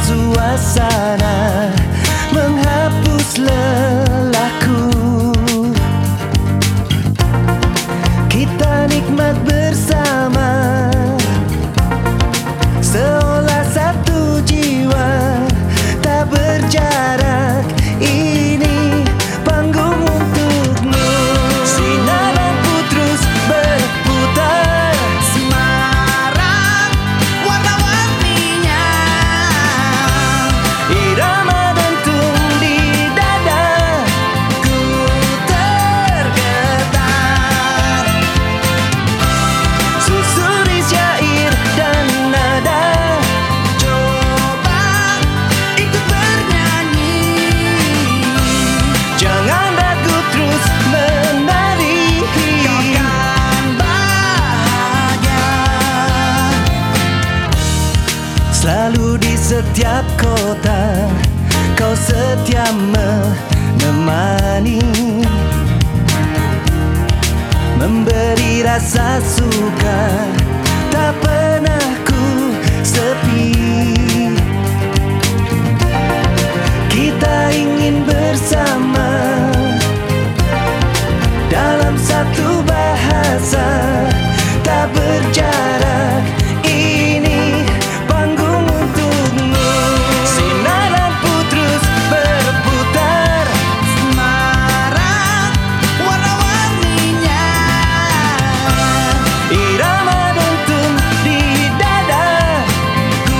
suasana, menghapus lelahku. Kita nikmat bersama, seolah satu jiwa, tak berjarak. Ini panggung untukmu. Sinar lampu terus berputar, semarak warna-warninya. irama dentum di dada, Ku tergetar. susuri syair dan nada. Coba ikut bernyanyi. Jangan ragu, terus menari. Kau kan bahagia. Selalu di setiap kota, kau setia menemani, memberi rasa suka, tak pernah ku sepi. Kita ingin bersama dalam satu bahasa, tak berjarak. Ini panggung untukmu. Sinar lampu terus berputar, Semarak warna-warninya. irama dentum di dada. Ku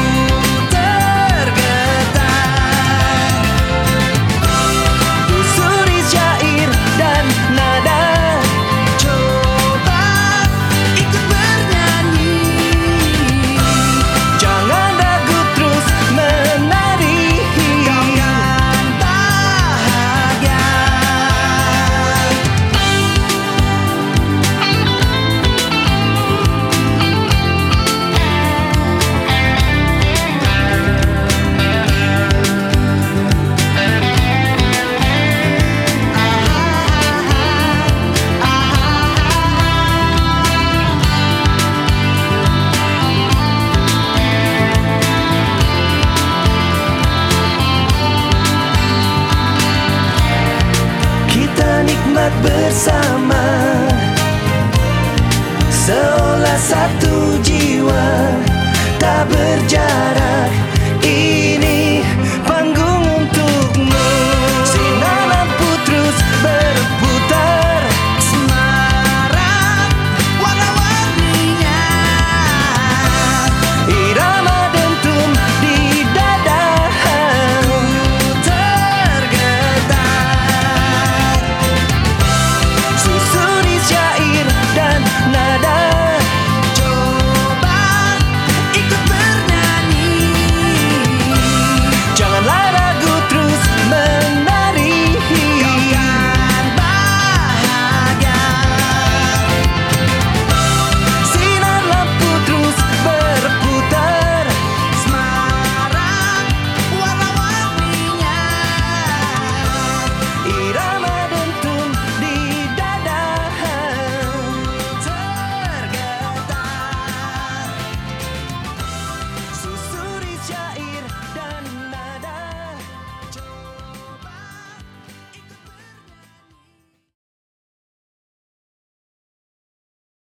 tergetar. Susuri syair dan nada. Coba ikut bernyanyi. Jangan ragu, terus menari. Kau kan bahagia. Kita nikmat bersama, seolah satu jiwa, tak berjarak.